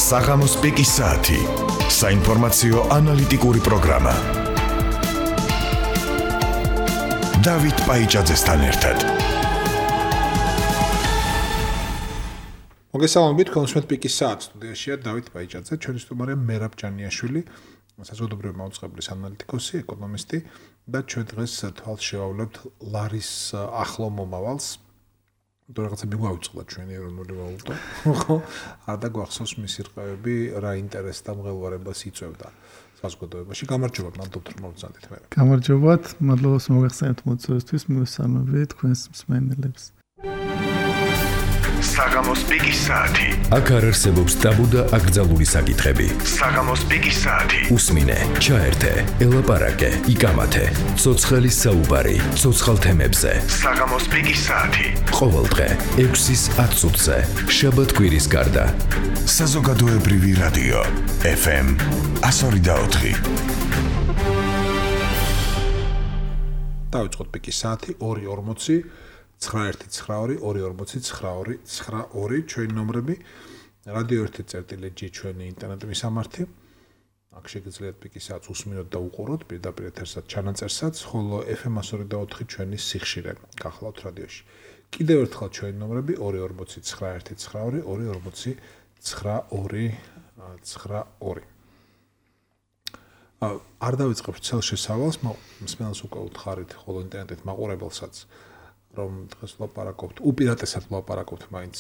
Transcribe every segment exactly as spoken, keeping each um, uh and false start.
საღამოს პიკის საათი. საინფორმაციო ანალიტიკური პროგრამა. დავით პაიჭაძესთან ერთად. მოგესალმებით, კონსუმენტ პიკის საათი სტუდიაშია დავით პაიჭაძე, ჩვენი სტუმარია მერაბ ჯანიაშვილი, საზოგადოებრივი მაუწყებლის ანალიტიკოსი, ეკონომისტი და ჩვენ დღეს თვალს შევავლებთ ლარის ახლო მომავალს. თუ რაღაცა მიგვაუწყდა ჩვენი ეროვნული ვალუტა, ხო? არ დაგვახსოვს მისი რყევები, რა ინტერესს და მღელვარებას იწვევდა საზოგადოებაში. გამარჯობა, მადლობთ რომ მოგზავნით მე. გამარჯობათ, მადლობა რომ მოგახსენეთ მოწვევისთვის, მივესალმები თქვენს მსმენელებს. საღამოს პიკის საათი. აქ არ არსებობს ტაბუ და აკრძალული საკითხები. საღამოს პიკის საათი. უსმინე, ჩაერთე, ელაპარაკე, იკამათე. ცოცხლის საუბარი, ცოცხალ თემებზე. საღამოს პიკის საათი. ყოველდღე ექვსის ათ წუთზე, შაბათ-კვირის გარდა. საზოგადოებრივი რადიო ეფ ემ one oh four point four. დავიწყოთ პიკის საათი two forty nine one nine two two forty nine nine two ჩვენი ნომრები რადიო one წერტილი ჩვენი ინტერნეტ მისამართი. აქ შეგიძლიათ პიკის საათს უსმინოთ და უყუროთ პირდაპირ ეთერსაც ჩანაწერსაც, ხოლო ეფ ემ one oh four point four ჩვენი სიხშირე გახლავთ რადიოში. კიდევ ერთხელ ჩვენი ნომრები two forty nine one nine two two forty nine two. არ დავიწყებ ცელ შესავალს, მსმენელს უკვე უთხარით, ხოლო ინტერნეტით მაყურებელსაც რომ დღეს ვლაპარაკობთ, უპირატესად ვლაპარაკობთ მაინც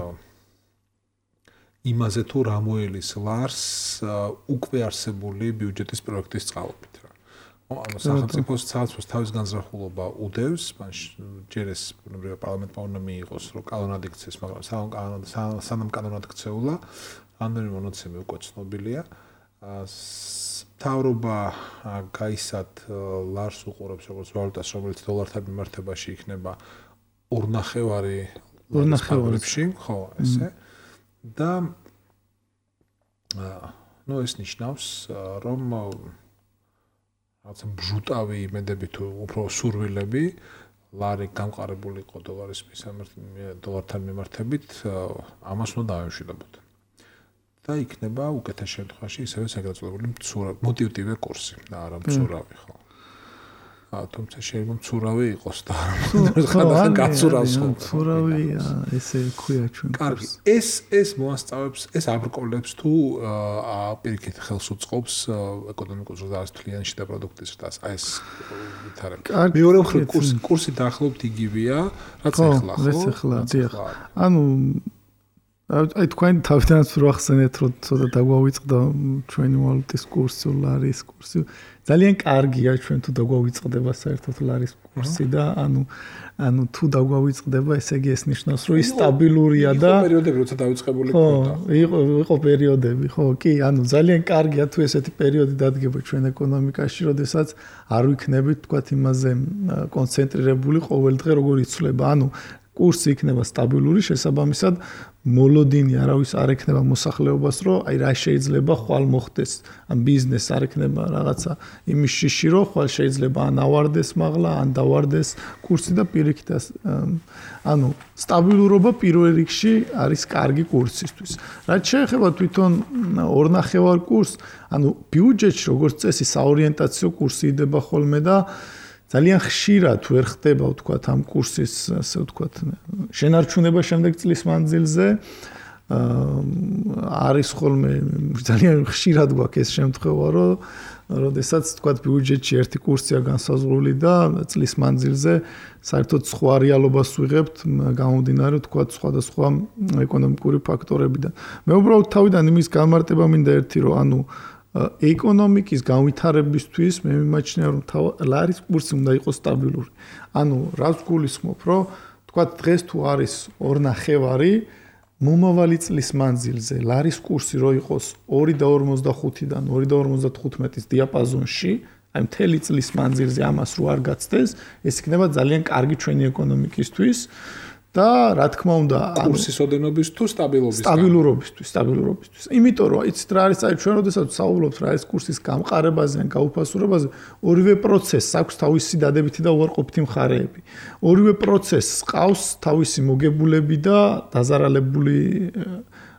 იმაზე თუ რა მოელის ლარს უკვე არსებული ბიუჯეტის პროექტის წყალობით რა. ანუ სახელმწიფოს ცალსვას თავის განზრახულობა უდევს, ჯერ ეს პარლამენტმა უნდა მიიღოს, რომ კანონად იქცეს, მაგრამ სანამ კანონად ქცეულა, რამდენი მონაცემი უკვე ცნობილია. მთავრობა გაისად ლარს უყურებს როგორც ვალუტას, რომელიც დოლართან მიმართებაში იქნება ორნახევარი ლარებში, ხო, ესე. და ნუ ეს ნიშნავს, რომ რაღაცა ბჟუტავი იმედები თუ უფრო სურვილები ლარი გამყარებული იყო დოლარის დოლართან მიმართებით, ამას უნდა დაემშვიდობოთ. და იქნება უკეთეს შემთხვევაში ისევე საგრძელებული მოტივტივე კურსი და არა მცურავი, ხო. თუმცა შეიძლება მცურავი იყოს და ხანდახან გაცურავს ხო. მცურავია, ესე ქვია ჩვენ. კარგი, ეს ეს მოასწავებს, ეს აბრკოლებს თუ პირიქით ხელს უწყობს ეკონომიკურ ზრდას, თლიანი შიდა პროდუქტის ზრდას. აი ეს ვითარება. მეორე მხრივ კურსი კურსი დაახლოებით იგივეა, რაც ახლა, ხო? რაც ახლა, დიახ. ანუ აი თქვენ თავიდანაც რო ახსენეთ, რომ ცოტა დაგვავიწყდა ჩვენი ვალუტის კურსი, ლარის კურსი. ძალიან კარგია ჩვენ თუ დაგვავიწყდება საერთოდ ლარის კურსი და ანუ ანუ თუ დაგვავიწყდება, ესე იგი ეს ნიშნავს, რომ ის სტაბილურია და იყო პერიოდები, როცა დავიწყებული ქონდა. იყო იყო პერიოდები, ხო, კი, ანუ ძალიან კარგია თუ ესეთი პერიოდი დადგება ჩვენ ეკონომიკაში, როდესაც არ ვიქნებით თქვათ იმაზე კონცენტრირებული ყოველდღე როგორ იცვლება. ანუ კურსი იქნება სტაბილური, შესაბამისად მოლოდინი არავის არ ექნება მოსახლეობას, რომ აი რა შეიძლება ხვალ მოხდეს, ან ბიზნეს არ ექნება რაღაცა იმის შიში, რომ ხვალ შეიძლება ან ავარდეს მაღლა, ან დავარდეს კურსი და პირიქით ანუ სტაბილურობა პირველ რიგში არის კარგი კურსისთვის. რაც შეეხება თვითონ ორნახევარ კურსს, ანუ ბიუჯეტში როგორც წესი საორიენტაციო კურსი იდება ხოლმე და ძალიან ხშირად ვერ ხდება ვთქვათ ამ კურსის ასე ვთქვათ შენარჩუნება შემდეგ წლის მანძილზე არის ხოლმე ძალიან ხშირად გვაქვს ეს შემთხვევა რომ როდესაც ვთქვათ ბიუჯეტში ერთი კურსია განსაზღვრული და წლის მანძილზე საერთოდ სხვა რეალობას ვიღებთ გამომდინარე ვთქვათ სხვადასხვა ეკონომიკური ფაქტორებიდან. მე უბრალოდ თავიდან იმის გამარტება მინდა ერთი რომ ანუ ეკონომიკის განვითარებისთვის მე მიმაჩნია რომ ლარის კურსი უნდა იყოს სტაბილური. ანუ რაც გულისხმობ, რომ თქვა დღეს თუ არის ორნახევარი, მომავალი წლის მანძილზე ლარის კურსი რო იყოს two forty-five-დან two fifty-ხუთის დიაპაზონში, აი მთელი წლის მანძილზე ამას რო არ გაცდეს, ეს იქნება ძალიან კარგი ჩვენი ეკონომიკისთვის. და რა თქმა უნდა კურსის ოდენობის თუ სტაბილურობის სტაბილურობისთვის სტაბილურობისთვის იმიტომ რომ იცით რა არის აი ჩვენ როდესაც საუბრობთ რა არის კურსის გამყარებაზე ან გაუფასურებაზე ორივე პროცესს აქვს თავისი დადებითი და უარყოფითი მხარეები ორივე პროცესს ყავს თავისი მოგებულები და დაზარალებული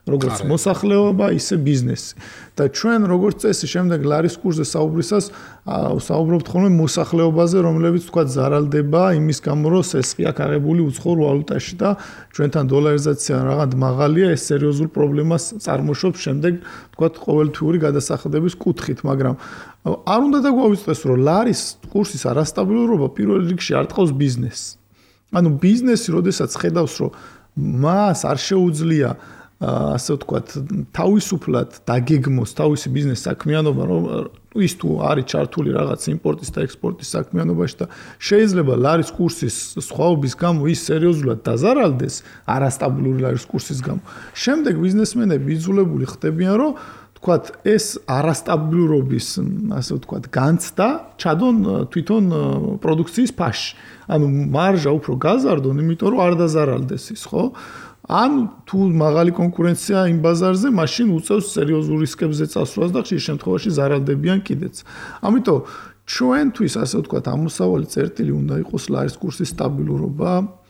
როგორც მოსახლეობა, ისე ბიზნესი. და ჩვენ როგორც წესი შემდეგ ლარის კურსზე საუბრისას საუბრობთ ხოლმე მოსახლეობაზე, რომლებიც თქვა ზარალდება იმის გამო, რომ სესხი აქვს აღებული უცხოურ ვალუტაში და ჩვენთან დოლარიზაცია რაღაც მაღალია, ეს სერიოზულ პრობლემას წარმოშობს შემდეგ თქვა ყოველთვიური გადასახადების კუთხით, მაგრამ არ უნდა დაგვავიწყდეს, რომ ლარის კურსის არასტაბილურობა პირველ რიგში არ ტყავს ბიზნესს. ანუ ბიზნესი, როდესაც ხედავს, რომ მას არ შეუძლია ასე ვთქვათ, თავისუფლად დაგეგმოს თავისი ბიზნეს საქმიანობა, რომ ის თუ არის ჩართული რაღაც იმპორტის და ექსპორტის საქმიანობაში და შეიძლება ლარის კურსის სხვაობის გამო ის სერიოზულად დაზარალდეს არასტაბილური ლარის კურსის გამო. შემდეგ ბიზნესმენები იძულებული ხდებიან, რომ თქვათ ეს არასტაბილურობის, ასე ვთქვათ, განცდა ჩადონ თვითონ პროდუქციის ფასში. ანუ მარჟა უფრო გაზარდონ, იმიტომ რომ არ დაზარალდეს ის, ხო? ან თუ მაღალი კონკურენცია იმ ბაზარზე, მაშინ უწევს სერიოზულ რისკებზე წასვლას და ხშირ შემთხვევაში ზარალდებიან კიდეც. ამიტომ ჩვენთვის, ასე ვთქვათ, ამოსავალი წერტილი უნდა იყოს ლარის კურსის სტაბილურობა,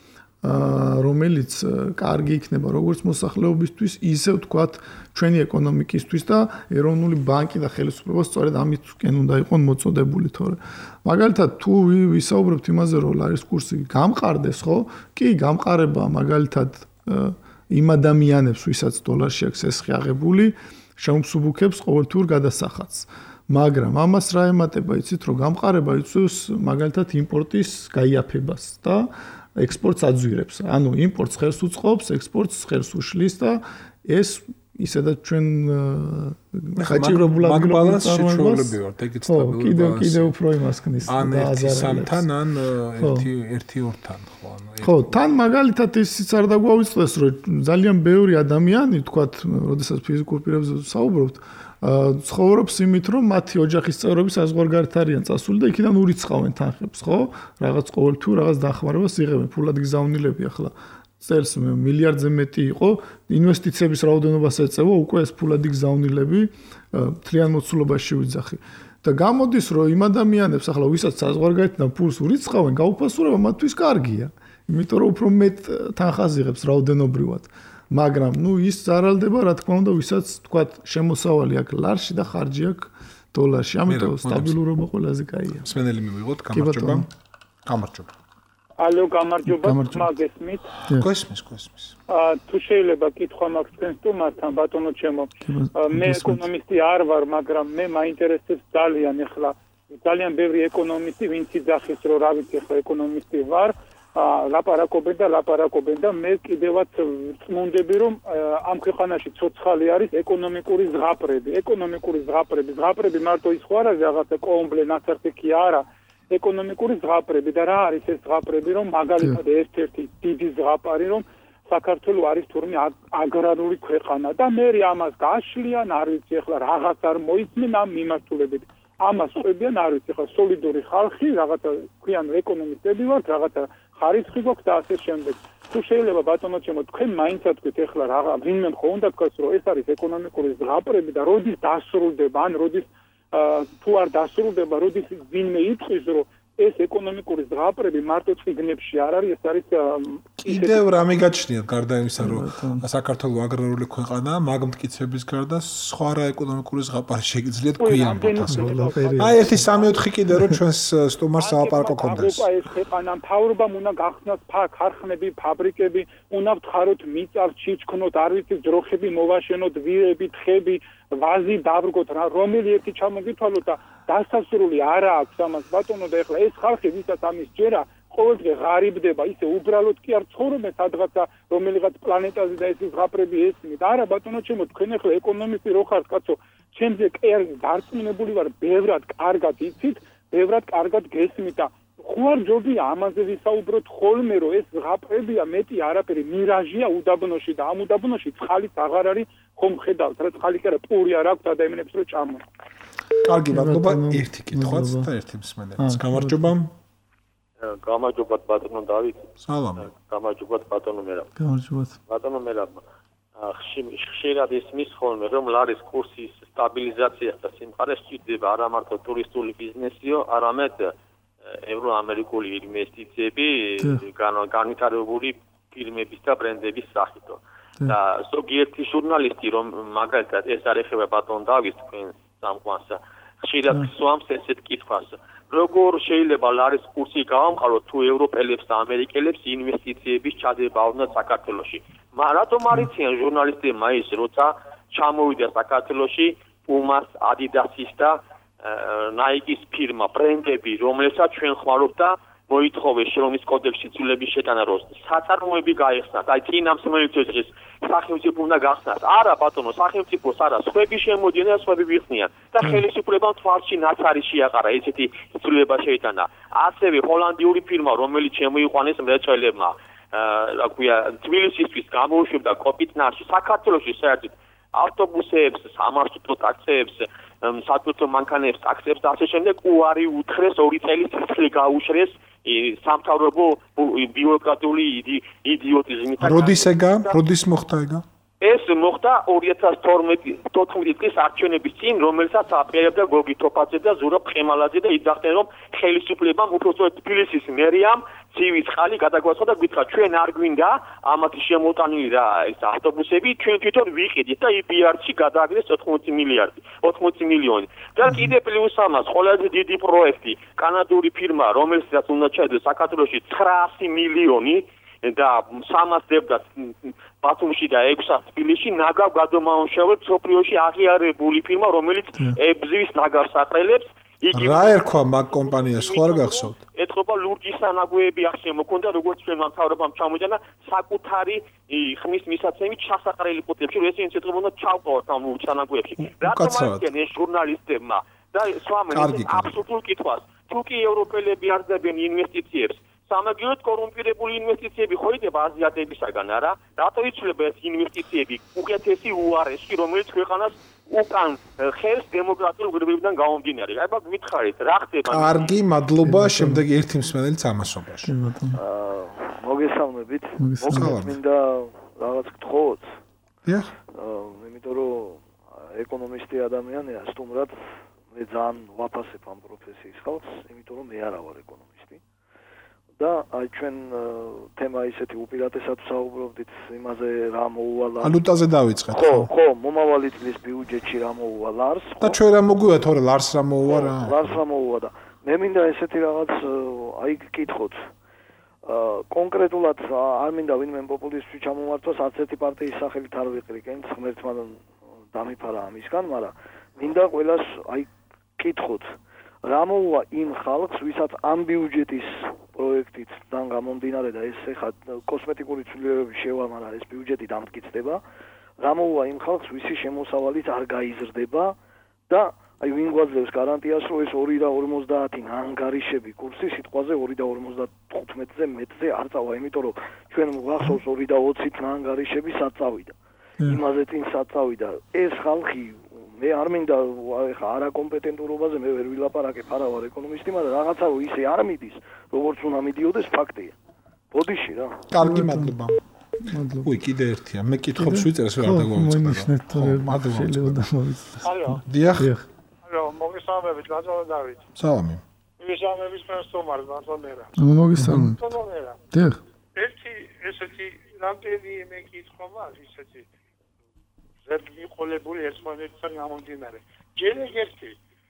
რომელიც კარგი იქნება როგორც მოსახლეობისთვის, ისე ვთქვათ, ჩვენი ეკონომიკისთვის და ეროვნული ბანკი და ხელისუფლება სწორედ ამისკენ უნდა იყოს მოწოდებული, თორე მაგალითად თუ ვისაუბრებთ იმაზე, რომ ლარის კურსი გამყარდეს, ხო? კი, გამყარება მაგალითად იმ ადამიანებს, ვისაც დოლარში აქვს სესხი აღებული, შეუმსუბუქებს ყოველთვიურ გადასახადს. მაგრამ ამას რა ემატება, იცით, რომ გამყარება იწვევს მაგალითად იმპორტის გაიაფებას და ექსპორტს აძვირებს. ანუ იმპორტს ხელს უწყობს, ექსპორტს ხელს უშლის და ეს ისედაც ჩვენ ხაჭირებულ ადგილას შეჩვეულებები ვართ, ეგეც სტაბილურობა. კიდევ კიდევ უფრო იმას ქნის და ან ერთი სამთან, ან ერთი ერთი ორთან, ხო, ანუ ხო, თან მაგალითად ისიც არ დაგვავიწყდეს, რომ ძალიან ბევრი ადამიანი, თქვათ, როდესაც ფიზიკურ პირებზე საუბრობთ, ცხოვრობს იმით, რომ მათი ოჯახის წევრები საზღვარგარეთ არიან წასული და იქიდან ურიცხავენ თანხებს, ხო? რაღაც ყოველთვიურ რაღაც დახმარებას იღებენ, ფულად გზავნილები ახლა წელს მილიარდზე მეტი იყო, ინვესტიციების რაოდენობას ეწევა, უკვე ეს ფულადი გზავნილები მთლიან მოცულობაში ვიძახი. და გამოდის, რომ იმ ადამიანებს ახლა ვისაც საზღვარგარეთიდან ფულს ურიცხავენ, გაუფასურება მათთვის კარგია. იმიტომ რომ უფრო მეტ თანხას იღებს რაოდენობრივად. მაგრამ ნუ ის ზარალდება, რა თქმა უნდა, ვისაც თქვათ შემოსავალი აქვს ლარში და ხარჯი აქვს დოლარში. ამიტომ სტაბილურობა ყველაზე კაია. მსმენელი მივიღოთ, გამარჯობა. გამარჯობა. ალო, გამარჯობა, მაგესმით. გესმის, გესმის. აა თუ შეიძლება კითხვა მაქვს თქვენ სტუმართან, ბატონო ჩემო. მე ეკონომისტი არ ვარ, მაგრამ მე მაინტერესებს ძალიან ახლა ძალიან ბევრი ეკონომისტი, ვინც იძახის, რომ რა ვიცი, ახლა ეკონომისტი ვარ. ლაპარაკობენ და ლაპარაკობენ და მე კიდევაც წმუნდები, რომ ამ ქვეყანაში ცოცხალი არის ეკონომიკური ზღაპრები, ეკონომიკური ზღაპრები, ზღაპრები მარტო ის ხო არა რაღაცა კომბლე ნაცარქი არა, ეკონომიკური ზღაპრები და რა არის ეს ზღაპრები, რომ მაგალითად ერთ-ერთი დიდი ზღაპარი, რომ საქართველოს არის თურმე აგრარული ქვეყანა და მე ამას გაშლიან, არ ვიცი ახლა რაღაც არ მოიცნენ ამ მიმართულებით. ამას ყვებიან, არ ვიცი ახლა სოლიდური ხალხი, რაღაცა ქვიან ეკონომისტები ვართ, რაღაცა ხარისხი გვაქვს და ასე შემდეგ. თუ შეიძლება ბატონო ჩემო, თქვენ მაინც თქვით ახლა რაღა, ვინმე ხო უნდა თქვას, რომ ეს არის ეკონომიკური ზღაპრები და როდის დასრულდება, ან როდის თუ არ დასრულდება, როდის ვინმე იტყვის, რომ ეს ეკონომიკური ზღაპრები მარტო წიგნებში არ არის, ეს არის კიდევ რა მიგაჩნიათ გარდა იმისა, რომ საქართველოს აგრარული ქვეყანაა, მაგ მტკიცების გარდა სხვა რა ეკონომიკური ზღაპარი შეგიძლიათ გვიანბოთ ასე. აი ერთი სამი ოთხი კიდე რომ ჩვენს სტუმარს ალაპარაკო კონდეს. ეს ქვეყანა მთავრობამ უნდა გახსნათ ქარხნები, ფაბრიკები, უნდა ვთხაროთ მიწას, ჩიჩქნოთ, არ ვიცი, ძროხები მოვაშენოთ, ვირები, თხები, ვაზი დავრგოთ, რომელი ერთი ჩამოგითვალოთ და დასასრული არა აქვს ამას ბატონო და ეხლა ეს ხალხი ვისაც ამის ჯერა ყოველდღე ღარიბდება, ისე უბრალოდ კი არ ცხოვრობენ სადღაცა რომელიღაც პლანეტაზე და ეს ზღაპრები ესმით. არა ბატონო ჩემო, თქვენ ეხლა ეკონომისტი რო ხართ კაცო, ჩემზე კი არ დარწმუნებული ვარ, ბევრად კარგად იცით, ბევრად კარგად გესმით და ხوار ჯობია ამაზე ვისაუბროთ ხოლმე, რომ ეს ზღაპრებია მეტი არაფერი, მირაჟია უდაბნოში და ამ უდაბნოში წყალიც აღარ არის, ხომ ხედავთ, რა წყალი კი არა, პური არ აქვს ადამიანებს რო ჭამონ. კარგი, მადლობა. ერთი კითხვაც და ერთი მსმენელიც. გამარჯობა. გამარჯობა ბატონო დავით. სალამი. გამარჯობა ბატონო მერაბ. გამარჯობა. ბატონო მერაბ. ხშირად ისმის ხოლმე, რომ ლარის კურსის სტაბილიზაცია და სიმყარე სჭირდება არა მარტო ტურისტული ბიზნესიო, არამედ ევროამერიკული ინვესტიციები განვითარებული ფირმების და ბრენდების სახითო. და ზოგიერთი ჟურნალისტი რომ მაგალითად ეს არ ეხება ბატონ დავის თქვენ სამყაროს ხშირად სვამს ესეთ კითხვას როგორ შეიძლება ლარის კურსი გავამყაროთ თუ ევროპელებს და ამერიკელებს ინვესტიციების ჩადება უნდა საქართველოში რატომ არიციან ჟურნალისტებმა ის როცა ჩამოვიდა საქართველოში პუმას ადიდასის და ნაიკის ფირმა ბრენდები რომელსაც ჩვენ ხმარობთ და მოითხოვეს შრომის კოდექსში ცვლილების შეტანა როს საწარმოები გაიხსნათ აი წინამს მოიწესეს სახელმწიფო უნდა გახსნათ არა ბატონო სახელმწიფოს არა სხვები შემოდიან და სხვები ვიხსნიან და ხელისუფლებამ თვალში ნაცარი შეაყარა ესეთი ცვლილება შეიტანა ასევე ჰოლანდიური ფირმა რომელიც შემოიყვანეს მრეწველებმა რა ქვია თბილისისთვის გამოუშვებდა კოპიტნარში საქართველოში საერთოდ ავტობუსებს სამარშრუტო ტაქსიებს სატვირთო მანქანებს ტაქსიებს და ასე შემდეგ უარი უთხრეს ორი წელი სიცილი გაუშრეს სამთავრობო ბიუროკრატიული იდიოტიზმით როდის ეგა როდის მოხდა ეგა ეს მოხდა ორი ათას თორმეტი წლის არჩევნების წინ რომელსაც აპირებდა გოგი თოფაძე და ზურაბ ხემალაძე და იძახდნენ რომ ხელისუფლებამ უпростоეთ თბილისის მერიამ ცივი წყალი გადაგვაცხადა და გითხრა ჩვენ არ გვინდა ამათი შემოტანილი რა ეს ავტობუსები ჩვენ თვითონ ვიყიდით და ი ბი არ-ში გადააგდეს ოთხმოცი მილიარდი ოთხმოცი მილიონი და კიდე პლუს ამას ყველაზე დიდი პროექტი კანადური ფირმა რომელსაც უნდა ჩაედოს საქართველოში ცხრაასი მილიონი და სამას დებდა ბათუმში და ექვსას თბილისში ნაგავ გადმოამუშავებელ სოფლიოში აღიარებული ფირმა რომელიც ებზვის ნაგავს აყრელებს იგი რა ერქვა მაგ კომპანიას ხო არ გახსოვთ ეთყობა ლურჯი სანაგვეები ახსე მოქონდა როგორც ჩვენ მთავრობამ ჩამოჯანა საკუთარი ხმის მისაცემით ჩასაყრელი პუტებში რომ ესენი ეთყობა უნდა ჩავყავოთ ამ ლურჯ სანაგვეებში რატომ არიან ეს ჟურნალისტებმა და სვამენ აბსოლუტურ კითხვას თუ კი ევროპელები არ დებენ ინვესტიციებს სამაგიეროდ კორუმპირებული ინვესტიციები ხო იდება აზიატებისაგან არა რატო იცვლება ეს ინვესტიციები უკეთესი უარესი რომელიც ქვეყანას უკან ხელს დემოკრატიულ გვირაბებიდან გამომდინარე აი მაგ გითხარით რა ხდება კარგი მადლობა შემდეგი ერთი მსმენელი ამასობაში მოგესალმებით მინდა რაღაც გთხოვოთ დიახ იმიტომ რომ ეკონომისტი ადამიანია სტუმრად მე ძალიან ვაფასებ ამ პროფესიის ხალხს იმიტომ რომ მე არა ვარ ეკონომისტი და აი ჩვენ თემა ისეთი უპირატესად საუბრობდით იმაზე რა მოუვალა ალუტაზე დავიწყეთ ხო ხო მომავალი წლის ბიუჯეტში რა მოუვა ლარს და ჩვენ რა მოგვია თორე ლარს რა მოუვა რა ლარს რა მოუვა და მე მინდა ესეთი რაღაც აი გკითხოთ კონკრეტულად არ მინდა ვინმე პოპულისტი ჩამომართვას არც ერთი პარტიის სახელით არ ვიყრიკენ ღმერთმა დამიფარა ამისგან მაგრამ მინდა ყველას აი გკითხოთ რა მოუვა იმ ხალხს ვისაც ამ ბიუჯეტის პროექტით თან გამომდინარე და ეს ხა კოსმეტიკური ცვლილებები შევა მაგრამ ეს ბიუჯეტი დამტკიცდება რა მოუვა იმ ხალხს ვისი შემოსავალიც არ გაიზრდება და აი ვინ გვაძლევს გარანტიას რომ ეს ორი და ორმოცდაათი ანგარიშები კურსი სიტყვაზე ორი და ორმოცდათხუთმეტზე მეტზე არ წავა იმიტომ რომ ჩვენ გვახსოვს ორი და ოცით ანგარიშები საწავიდა იმაზე წინ საწავიდა ეს ხალხი მე არ მინდა ხა არაკომპეტენტურობაზე მე ვერ ვილაპარაკებ არა ვარ ეკონომისტი მაგრამ რაღაცა რომ ისე არ მიდის როგორც უნდა მიდიოდეს ფაქტია ბოდიში რა კარგი მადლობა მადლობა უი კიდე ერთია მე კითხობს ვიწერს რა დაგვაუწყდა მადლობა მოვიცეთ ალო დიახ ალო მოგესალმებით ბატონო დავით სალამი მოგესალმებით პერსონალს ბატონერა მოგესალმებით ბატონერა დიახ ერთი ესეთი რამდენი მე კითხვა მაქვს ისეთი ზერმიყოლებული ერთმანეთთან გამომდინარე. ჯერ ერთი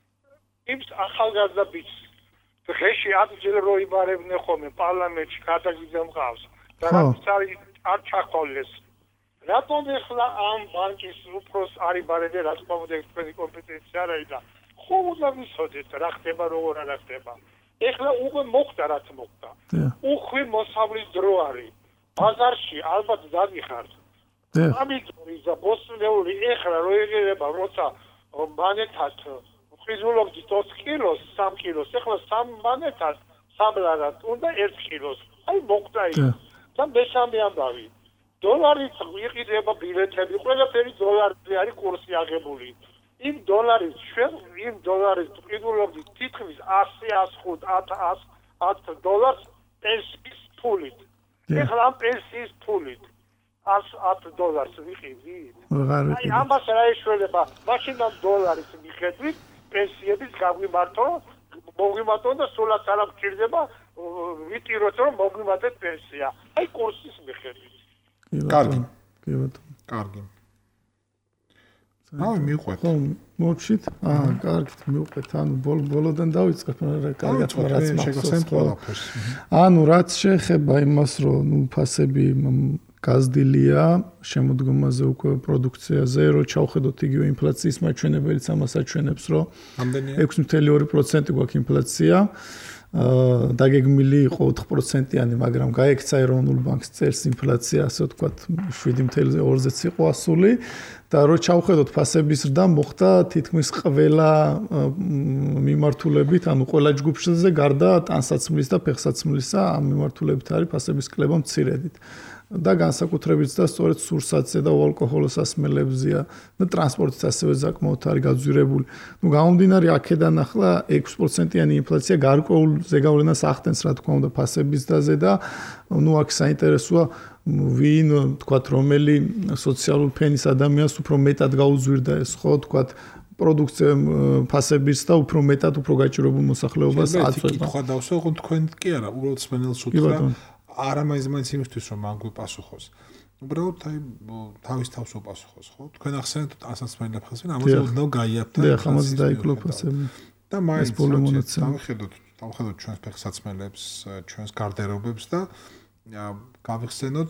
იმს ახალგაზრდა ბიჭს დღეში ათჯერ რო იბარებდნენ ხოლმე პარლამენტში გადაგიძა მყავს და რაც არ ჩახოლეს. რატომ ეხლა ამ ბანკის უფროს არ იბარებდნენ რაც მომდე თქვენი კომპეტენცია არა და ხო უნდა ვიცოდეთ რა ხდება როგორ არა ხდება. ეხლა უკვე მოხდა რაც მოხდა. უხვი მოსავლის დრო არის. ბაზარში ალბათ დაგიხართ. ამიტომ ისა ბოსნეული ეხლა რო იღება როცა მანეთად ხიზულობდით ოც კილოს სამ კილოს ეხლა სამ მანეთად საბრალად უნდა ერთ კილოს აი მოხდა ის და მესამე ამბავი დოლარით იყიდება ბილეთები ყველაფერი დოლარზე არის კურსი აღებული იმ დოლარით ჩვენ იმ დოლარით ყიდულობდით თითქმის ასი ასხუთ ათ დოლარს პენსიის ფულით ეხლა ამ პენსიის ფულით ათ დოლარს ვიყიდით. აი ამას რა ეშველება? მაშინ ამ დოლარის მიხედვით პენსიების გაგვიმართო, მოგვიმართონ და სულაც არ გჭირდება ვიტიროთ რომ მოგვიმართეთ პენსია. აი კურსის მიხედვით. კარგი. კი ბატონო. კარგი. აუ მიყვეთ. ხო, მოვშით? აა, კარგით, მიყვეთ. ანუ ბოლოდან დავიწყებ, რა კარგად რაც მახსოვს. ანუ რაც შეეხება იმას, რომ ნუ ფასები გაზრდილია, შემოდგომაზე უკვე პროდუქციაზე, რომ ჩავხედოთ იგივე ინფლაციის მაჩვენებელიც ამას აჩვენებს, რომ ექვსი წუთი ორი პროცენტი გვაქვს ინფლაცია. აა დაგეგმილი იყო ოთხ პროცენტიანი, მაგრამ გაექცა ეროვნულ ბანკს წერს ინფლაცია, ასე ვთქვათ, შვიდი წუთი ორზეც იყო ასული და რო ჩავხედოთ ფასების ზრდა მოხდა თითქმის ყველა მიმართულებით, ანუ ყველა ჯგუფშზე გარდა ტანსაცმლის და ფეხსაცმლისა, ამ მიმართულებით არის ფასების კლება მცირედით. და განსაკუთრებით და სწორედ სურსათზე და ალკოჰოლოს ასმელებზია და ტრანსპორტიც ასევე საკმაოდ არის გაძვირებული. ნუ გამომდინარე აქედან ახლა ექვსი პროცენტიანი ინფლაცია გარკვეულ ზეგავლენას ახდენს, რა თქმა უნდა, ფასების ზრდაზე და ნუ აქ საინტერესოა ვინ თქვათ რომელი სოციალურ ფენის ადამიანს უფრო მეტად გაუძვირდა ეს, ხო, თქვათ პროდუქცია ფასების და უფრო მეტად უფრო გაჭირებულ მოსახლეობას აწვევს. ხო, დავსო, ხო თქვენ კი არა, უბრალოდ სპენელს უთხრა არა მაინც იმისთვის რომ მან გვიპასუხოს. უბრალოდ აი თავის თავს უპასუხოს, ხო? თქვენ ახსენეთ ასაცმელი ფასები, ამაზე უდნო გაიაფთა. და ხამაც დაიკლო ფასები. და მაინც დავხედოთ, დავხედოთ ჩვენს ფეხსაცმელებს, ჩვენს გარდერობებს და გავიხსენოთ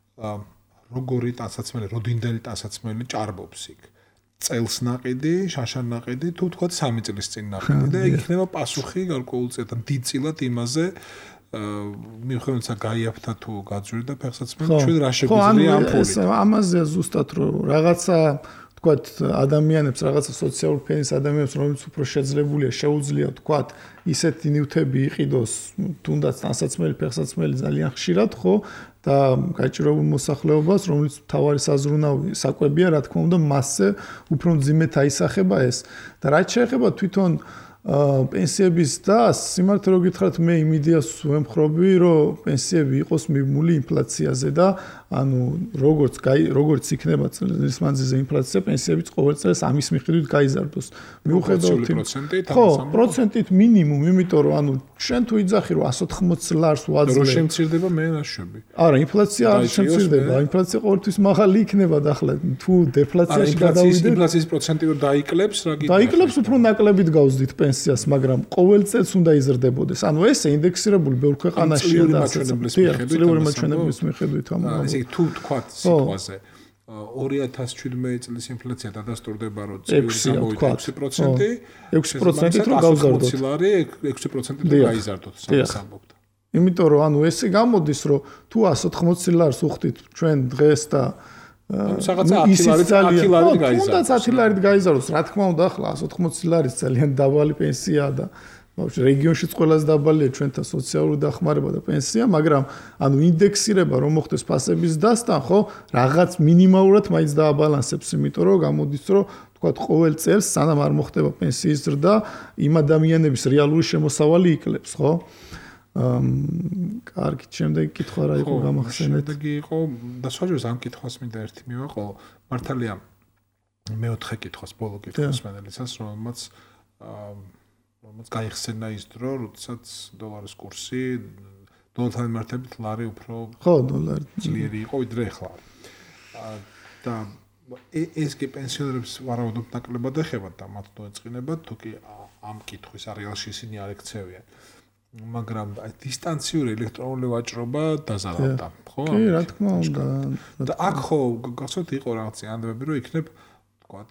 როგორი ტანსაცმელი, როდინდელი ტანსაცმელი ჭარბობს იქ. წელს ნაყიდი, შაშან ნაყიდი, თუ თქვა სამი წლის წინ ნაყიდი და იქ იქნება პასუხი გარკვეულწილად დიდწილად იმაზე მიუხედავად გაიაფთა თუ გაძვირდა ფეხსაცმელი, ჩვენ რა შეგვიძლია ამ ფულით. ამაზე ზუსტად რომ რაღაცა თქვათ ადამიანებს, რაღაცა სოციალურ ფენის ადამიანებს, რომლებიც უფრო შეძლებულია, შეუძლია თქვათ ისეთი ნივთები იყიდოს, თუნდაც ტანსაცმელი, ფეხსაცმელი ძალიან ხშირად, ხო? და გაჭირებულ მოსახლეობას, რომელიც თავარი საზრუნავი საკვებია, რა თქმა უნდა, მასზე უფრო მძიმედ აისახება ეს. და რაც შეეხება თვითონ პენსიების და სიმართლე რო გითხრათ, მე იმ იდეას ვემხრობი, რომ პენსიები იყოს მიბმული ინფლაციაზე და ანუ როგორც როგორც იქნება წლის მანძილზე ინფლაცია, პენსიებიც ყოველ წელს ამის მიხედვით გაიზარდოს. მიუხედავად პროცენტით, ხო, პროცენტით მინიმუმ, იმიტომ რომ ანუ შენ თუ იძახი რომ εκατს ოთხმოცი ლარს ვაძლევ. რო შემცირდება მე ნაშვები. არა, ინფლაცია არ შემცირდება, ინფლაცია ყოველთვის მაღალი იქნება და ახლა თუ დეფლაციაში გადავიდეთ, ინფლაციის პროცენტი რო დაიკლებს, რა გითხრა? დაიკლებს უფრო ნაკლებით გავზდით პენსიას, მაგრამ ყოველ წელს უნდა იზრდებოდეს. ანუ ესე ინდექსირებული ბევრ ქვეყანაშია და წლიური მაჩვენებლების მიხედვით ამ თუ თქვათ სიტყვაზე ორი ათას შვიდმეტი წლის ინფლაცია დადასტურდება რომ ექვსი პროცენტი ექვსი პროცენტით რომ გავზარდოთ ექვსი პროცენტით რომ გაიზარდოთ სამსამბობთ. იმიტომ რომ ანუ ესე გამოდის რომ თუ εκατს ოთხმოცი ლარს უხდით ჩვენ დღეს და რაღაცა ათი ლარით გაიზარდოს. თუნდაც ათი ლარით გაიზარდოს, რა თქმა უნდა, ახლა εκατს ოთხმოცი ლარის ძალიან დაბალი პენსიაა და ბავშვი რეგიონშიც ყველაზე დაბალია ჩვენთან სოციალური დახმარება და პენსია, მაგრამ ანუ ინდექსირება რომ მოხდეს ფასების დასთან, ხო, რაღაც მინიმალურად მაინც დააბალანსებს, იმიტომ რომ გამოდის რომ თქვათ ყოველ წელს სანამ არ მოხდება პენსიის ზრდა, იმ ადამიანების რეალური შემოსავალი იკლებს, ხო? ამ კარგი, შემდეგი კითხვა რა იყო გამახსენეთ? შემდეგი იყო და სხვაჯერს ამ კითხვას მინდა ერთი მივაყო. მართალია მეოთხე კითხვას, ბოლო კითხვას მენელიცას, რომელმაც რომელიც გაიხსენა ის დრო, როდესაც დოლარის კურსი დოლართან მიმართებით ლარი უფრო ხო, დოლარი ძლიერი იყო ვიდრე ახლა. და ეს კი პენსიონერებს ვარაუდობ ნაკლებად ეხება და მათ დაეწყინებათ, თუ კი ამ კითხვის არეალში ისინი არ ექცევიან. მაგრამ დისტანციური ელექტრონული ვაჭრობა დაზარალდა, ხო? კი, რა თქმა უნდა. და აქ ხო გახსოვთ იყო რაღაც ანდები რომ იქნებ თქვათ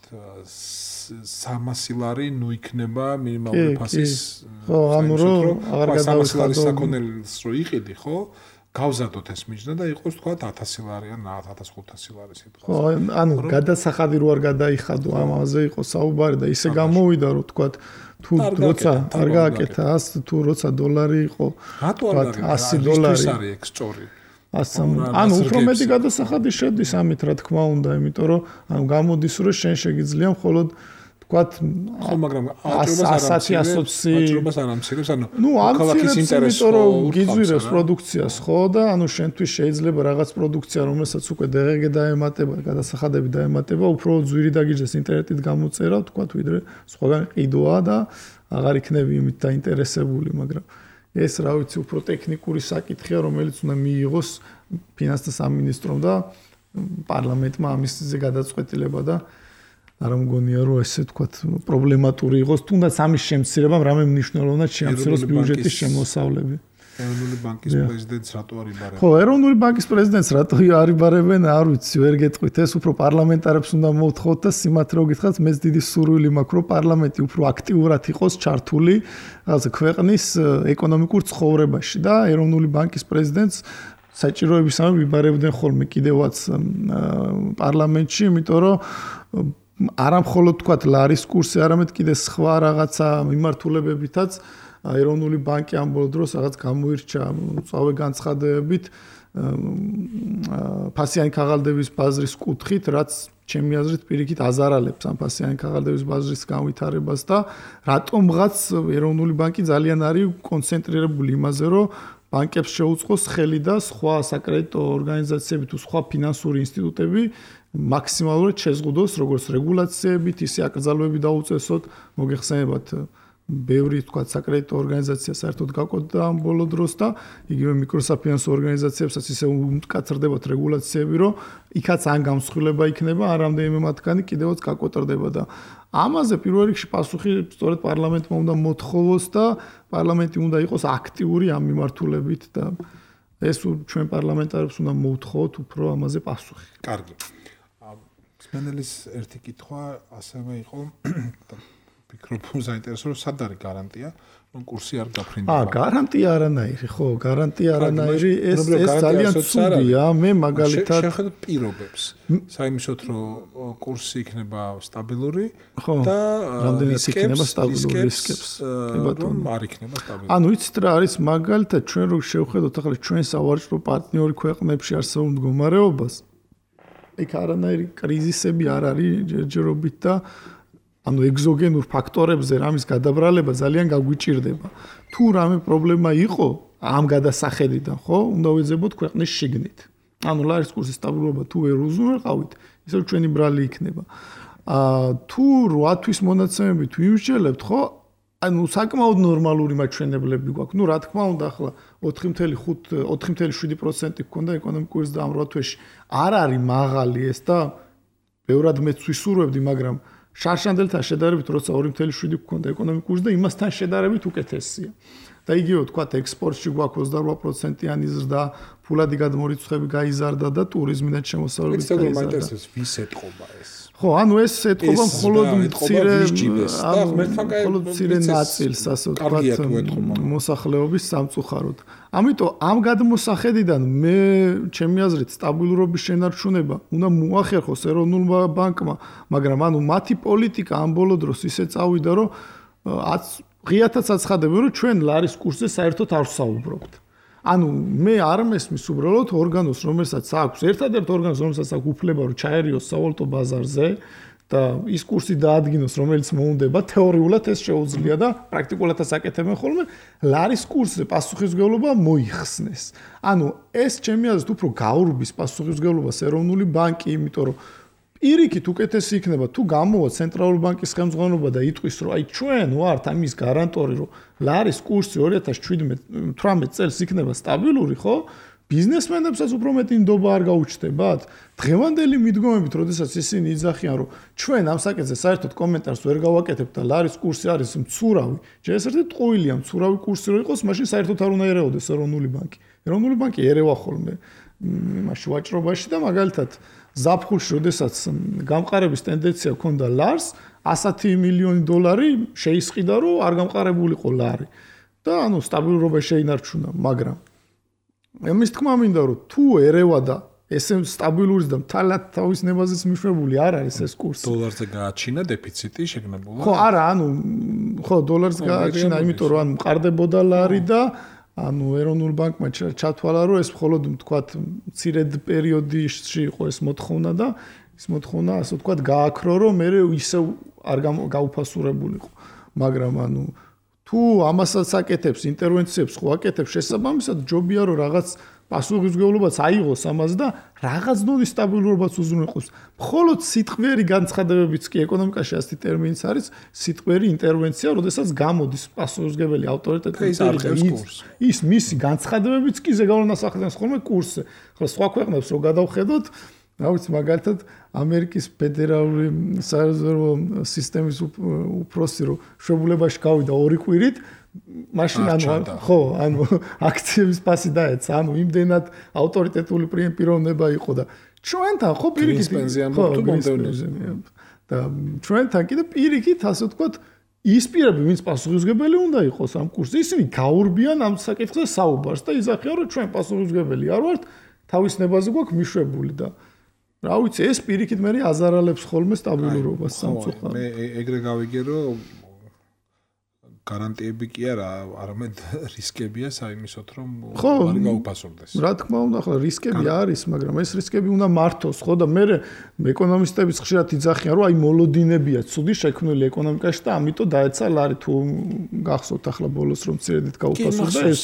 სამასი ლარი ნუ იქნება მინიმალური ფასის ხო, ანუ რომ აღარ გადავიხადო სამასი საკონელს რო იყიდი, ხო? გავზადოთ ეს მიჯნა და იყოს თქვათ ათასი ლარი ან ათას ხუთასი ლარი სიტყვა. ხო, ანუ გადასახადი რო არ გადაიხადო, ამაზე იყო საუბარი და ისე გამოვიდა რომ თქვათ თუ როცა არ გააკეთა ას თუ როცა დოლარი იყო თქვათ ასი დოლარი ის არის ეგ სწორი. ანუ უფრო მეტი გადასახადი შედის ამით, რა თქმა უნდა, იმიტომ რომ ანუ გამოდის რომ შენ შეგიძლია მხოლოდ თქვათ ხო, მაგრამ აჭრობას არ ამცირებს, ანუ ქალაქის ინტერესს რომ გიძვირებს პროდუქციას, ხო და ანუ შენთვის შეიძლება რაღაც პროდუქცია, რომელსაც უკვე დღეგ დაემატება, გადასახადები დაემატება, უფრო ძვირი დაგიჯდეს ინტერნეტით გამოწერა, თქვათ ვიდრე სხვაგან ყიდვა და აღარ იქნები იმით დაინტერესებული, მაგრამ ეს რა ვიცი უფრო ტექნიკური საკითხია, რომელიც უნდა მიიღოს ფინანსთა სამინისტრომ და პარლამენტმა ამისზე გადაწყვეტილება და არ მგონია რომ ესე თქვათ პრობლემატური იყოს თუნდაც ამის შემცირებამ რამე მნიშვნელოვნად შეამციროს ბიუჯეტის შემოსავლები. ეროვნული ბანკის პრეზიდენტს რატო არ იბარებენ? ხო, ეროვნული ბანკის პრეზიდენტს რატო არ იბარებენ, არ ვიცი, ვერ გეტყვით, ეს უფრო პარლამენტარებს უნდა მოვთხოვოთ და სიმართლე რო გითხრათ, მეც დიდი სურვილი მაქვს, რომ პარლამენტი უფრო აქტიურად იყოს ჩართული რაღაცა ქვეყნის ეკონომიკურ ცხოვრებაში და ეროვნული ბანკის პრეზიდენტს საჭიროებისამებრ იბარებდნენ ხოლმე კიდევაც პარლამენტში, იმიტომ რომ არა მხოლოდ თქვათ ლარის კურსი, არამედ კიდე სხვა რაღაცა მიმართულებებითაც ეროვნული ბანკი ამ ბოლო დროს რაღაც გამოირჩა წავე განცხადებებით ფასიანი ქაღალდების ბაზრის კუთხით, რაც ჩემი აზრით პირიქით აზარალებს ამ ფასიანი ქაღალდების ბაზრის განვითარებას და რატომღაც ეროვნული ბანკი ძალიან არის კონცენტრირებული იმაზე, რომ ბანკებს შეუწყოს ხელი და სხვა საკრედიტო ორგანიზაციები თუ სხვა ფინანსური ინსტიტუტები მაქსიმალურად შეზღუდოს როგორც რეგულაციებით, ისე აკრძალვები დაუწესოთ, მოგეხსენებათ ბევრი თქვა საკრედიტო ორგანიზაცია საერთოდ გაკვდა ამ ბოლო დროს და იგივე მიკროსაფინანსო ორგანიზაციებსაც ისე უმკაცრდებათ რეგულაციები, რომ იქაც ან გამსხვილება იქნება, ან რამდენიმე მათგანი კიდევაც გაკვეტრდება და ამაზე პირველ რიგში პასუხი სწორედ პარლამენტმა უნდა მოთხოვოს და პარლამენტი უნდა იყოს აქტიური ამ მიმართულებით და ეს ჩვენ პარლამენტარებს უნდა მოვთხოვოთ უფრო ამაზე პასუხი. კარგი. სპენელის ერთი კითხვა ასევე იყო ფიქრობ საინტერესო რომ სად არის გარანტია რომ კურსი არ გაფრინდება? აა გარანტია არანაირი, ხო, გარანტია არანაირი, ეს ეს ძალიან ცუდია, მე მაგალითად შეხედოთ პირობებს. საიმისოთ რომ კურსი იქნება სტაბილური და რამდენად იქნება სტაბილური რისკებს. რომ არ იქნება სტაბილური. ანუ იცით რა არის მაგალითად ჩვენ რო შევხედოთ ახლა ჩვენ სავაჭრო პარტნიორი ქვეყნებში არსებულ მდგომარეობას, იქ არანაირი კრიზისები არ არის ჯერჯერობით და ანუ ეგზოგენურ ფაქტორებზე რამის გადაბრალება ძალიან გაგვიჭირდება. თუ რამე პრობლემა იყო ამ გადასახედიდან, ხო, უნდა ვეძებოთ ქვეყნის შიგნით. ანუ ლარის კურსის სტაბილურობა თუ ვერ უზრუნველყავით, ისე ჩვენი ბრალი იქნება. აა თუ რვა თვის მონაცემები თუ იმსჯელებთ, ხო, ანუ საკმაოდ ნორმალური მაჩვენებლები გვაქვს. ნუ რა თქმა უნდა, ახლა ოთხი ოცი შვიდი პროცენტი გქონდა ეკონომიკური ზრდა ამ რვა თვეში. არ არის მაღალი ეს და ბევრად მეც ვისურვებდი, მაგრამ შარშანდელთან შედარებით, როცა ორი შვიდი გქონდა ეკონომიკური ზრდა, იმასთან შედარებით უკეთესია. და იგივე ვთქვათ, ექსპორტში გვაქვს ოცდარვა პროცენტიანი ზრდა, ფულადი გადმორიცხვები გაიზარდა და ტურიზმიდან შემოსავლებით გაიზარდა. ეს მაინტერესებს, ვის ეთყობა ეს? ხო, ანუ ეს ეთყობა მხოლოდ მცირე მხოლოდ მცირე ნაწილს, ასე ვთქვათ, მოსახლეობის სამწუხაროდ. ამიტომ ამ გადმოსახედიდან მე ჩემი აზრით სტაბილურობის შენარჩუნება უნდა მოახერხოს ეროვნულმა ბანკმა, მაგრამ ანუ მათი პოლიტიკა ამ ბოლო დროს ისე წავიდა, რომ ღიათაც აცხადებენ, რომ ჩვენ ლარის კურსზე საერთოდ არ ვსაუბრობთ. ანუ მე არ მესმის უბრალოდ ორგანოს, რომელსაც აქვს, ერთადერთ ორგანოს, რომელსაც აქვს უფლება, რომ ჩაერიოს სავალუტო ბაზარზე და ის კურსი დაადგინოს, რომელიც მოუნდება, თეორიულად ეს შეუძლია და პრაქტიკულადაც აკეთებენ ხოლმე, ლარის კურსზე პასუხისმგებლობა მოიხსნეს. ანუ ეს ჩემი აზრით უფრო გაურბის პასუხისმგებლობას ეროვნული ბანკი, იმიტომ რომ პირიქით უკეთესი იქნება თუ გამოვა ცენტრალური ბანკის ხელმძღვანელობა და იტყვის რომ აი ჩვენ ვართ ამის გარანტორი რომ ლარის კურსი ორი ათას თვრამეტ წელს იქნება სტაბილური, ხო? ბიზნესმენებსაც უფრო მეტი ნდობა არ გაუჩნდებათ? დღევანდელი მიდგომებით, როდესაც ისინი იძახიან რომ ჩვენ ამ საკითხზე საერთოდ კომენტარს ვერ გავაკეთებთ და ლარის კურსი არის მცურავი, ჯერ ეს ერთი ტყუილია, მცურავი კურსი რო იყოს, მაშინ საერთოდ არ უნდა ერეოდეს ეროვნული ბანკი. ეროვნული ბანკი ერევა ხოლმე იმაში ვაჭრობაში და მაგალითად ზაფხულში, როდესაც გამყარების ტენდენცია ჰქონდა ლარს, ასი მილიონი დოლარი შეისყიდა, რომ არ გამყარებულიყო ლარი. და ანუ სტაბილურობა შეინარჩუნა, მაგრამ ამის თქმა მინდა, რომ თუ ერევა და ესე სტაბილურის და თალათ თავის ნებაზეც მიშვებული არ არის ეს კურსი. დოლარზე გააჩინა დეფიციტი შეგნებულა. ხო, არა, ანუ ხო, დოლარზე გააჩინა, იმიტომ რომ ანუ მყარდებოდა ლარი და ანუ ეროვნულ ბანკმა ჩათვალა, რომ ეს მხოლოდ თქვათ მცირედ პერიოდში იყო ეს მოთხოვნა და ეს მოთხოვნა ასე თქვათ გააქრო, რომ მე ისე არ გაუფასურებულიყო. მაგრამ ანუ თუ ამასაც აკეთებს, ინტერვენციებს ხო აკეთებს შესაბამისად, ჯობია რომ რაღაც პასუხისმგებლობაც აიღოს ამაზე და რაღაც დონის სტაბილურობაც უზრუნველყოს. მხოლოდ სიტყვიერი განცხადებებიც კი ეკონომიკაში ასეთი ტერმინიც არის, სიტყვიერი ინტერვენცია, როდესაც გამოდის პასუხისმგებელი ავტორიტეტი ის მისი განცხადებებიც კი ზეგავლენას ახდენს ხოლმე კურსზე. ხო სხვა ქვეყნებს რო გადავხედოთ, რა ვიცი, მაგალითად ამერიკის ფედერალური სარეზერვო სისტემის უფროსი რო შვებულებაში გავიდა ორი კვირით, მაშინ ანუ ხო, ანუ აქციების ფასი დაეცა, ანუ იმდენად ავტორიტეტული პიროვნება იყო და ჩვენთან ხო პირიქით ხო, და ჩვენთან კიდე პირიქით ასე ვთქვათ ის პირები, ვინც პასუხისმგებელი უნდა იყოს ამ კურსზე, ისინი გაურბიან ამ საკითხზე საუბარს და იზახიან, რომ ჩვენ პასუხისმგებელი არ ვართ, თავის ნებაზე გვაქვს მიშვებული და რა ვიცი, ეს პირიქით მე აზარალებს ხოლმე სტაბილურობას სამწუხაროდ. მე ეგრე გავიგე, რომ გარანტიები კი არა, არამედ რისკებია საიმისოთ, რომ არ გაუფასურდეს. რა თქმა უნდა, ახლა რისკები არის, მაგრამ ეს რისკები უნდა მართოს, ხო და მე ეკონომისტების ხშირად იძახიან, რომ აი მოლოდინებია ცუდი შექმნილი ეკონომიკაში და ამიტომ დაეცა ლარი თუ გახსოვთ ახლა ბოლოს რომ ცირედით გაუფასურდა ეს.